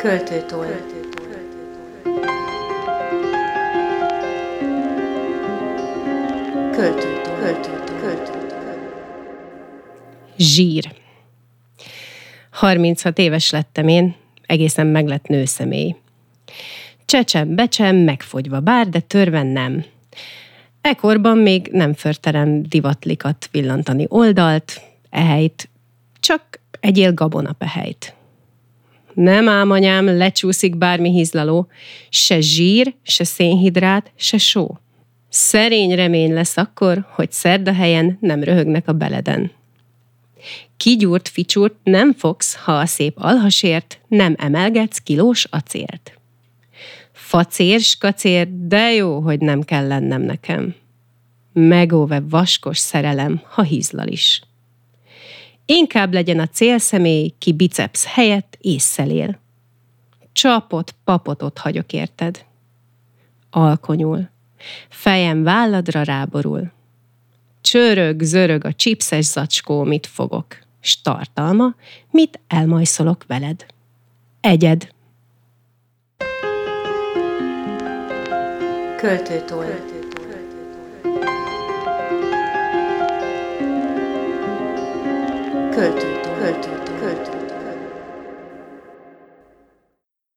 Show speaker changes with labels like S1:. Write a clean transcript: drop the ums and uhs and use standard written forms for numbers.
S1: Költőtoll.
S2: Zsír. 36 éves lettem én, egészen meglett nőszemély. Csecsem-becsem, megfogyva bár, de törven nem. Ekorban még nem förterem divatlikat villantani oldalt, ehelyt csak egyél gabonapehelyt. Nem ám, anyám, lecsúszik bármi hízlaló, se zsír, se szénhidrát, se só. Szerény remény lesz akkor, hogy szerdahelyen nem röhögnek a beleden. Kigyúrt ficsúrt nem fogsz, ha a szép alhasért nem emelgetsz kilós acélt. Facér, skacér, de jó, hogy nem kell lennem nekem. Megóve vaskos szerelem, ha hízlal is. Inkább legyen a célszemély, ki bicepsz helyett ésszel él. Csapot, papotot hagyok érted. Alkonyul. Fejem válladra ráborul. Csörög, zörög a csipszes zacskó, mit fogok, s tartalma, mit elmajszolok veled. Egyed.
S1: Költőtoll. Költő.